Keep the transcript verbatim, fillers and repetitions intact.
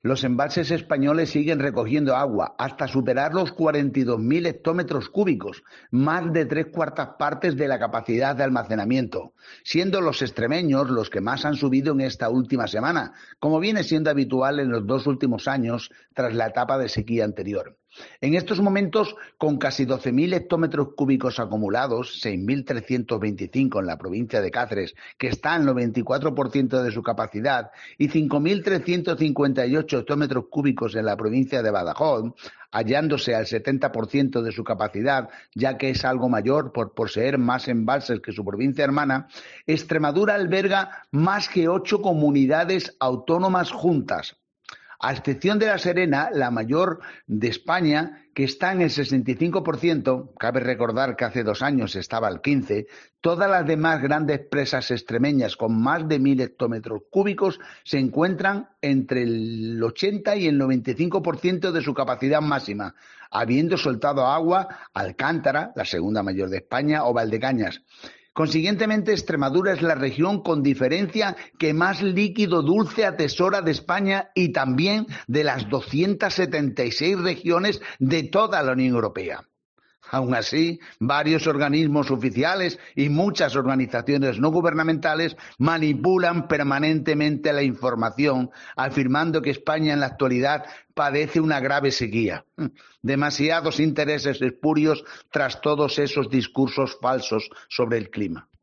Los embalses españoles siguen recogiendo agua hasta superar los cuarenta y dos mil hectómetros cúbicos, más de tres cuartas partes de la capacidad de almacenamiento, siendo los extremeños los que más han subido en esta última semana, como viene siendo habitual en los dos últimos años tras la etapa de sequía anterior. En estos momentos, con casi doce mil hectómetros cúbicos acumulados, seis mil trescientos veinticinco en la provincia de Cáceres, que está al noventa y cuatro por ciento de su capacidad, y cinco mil trescientos cincuenta y ocho hectómetros cúbicos en la provincia de Badajoz, hallándose al setenta por ciento de su capacidad, ya que es algo mayor por poseer más embalses que su provincia hermana, Extremadura alberga más que ocho comunidades autónomas juntas, a excepción de La Serena, la mayor de España, que está en el sesenta y cinco por ciento, cabe recordar que hace dos años estaba al quince por ciento, todas las demás grandes presas extremeñas con más de mil hectómetros cúbicos se encuentran entre el ochenta y el noventa y cinco por ciento de su capacidad máxima, habiendo soltado agua Alcántara, la segunda mayor de España, o Valdecañas. Consiguientemente, Extremadura es la región con diferencia que más líquido dulce atesora de España y también de las doscientas setenta y seis regiones de toda la Unión Europea. Aun así, varios organismos oficiales y muchas organizaciones no gubernamentales manipulan permanentemente la información, afirmando que España en la actualidad padece una grave sequía. Demasiados intereses espurios tras todos esos discursos falsos sobre el clima.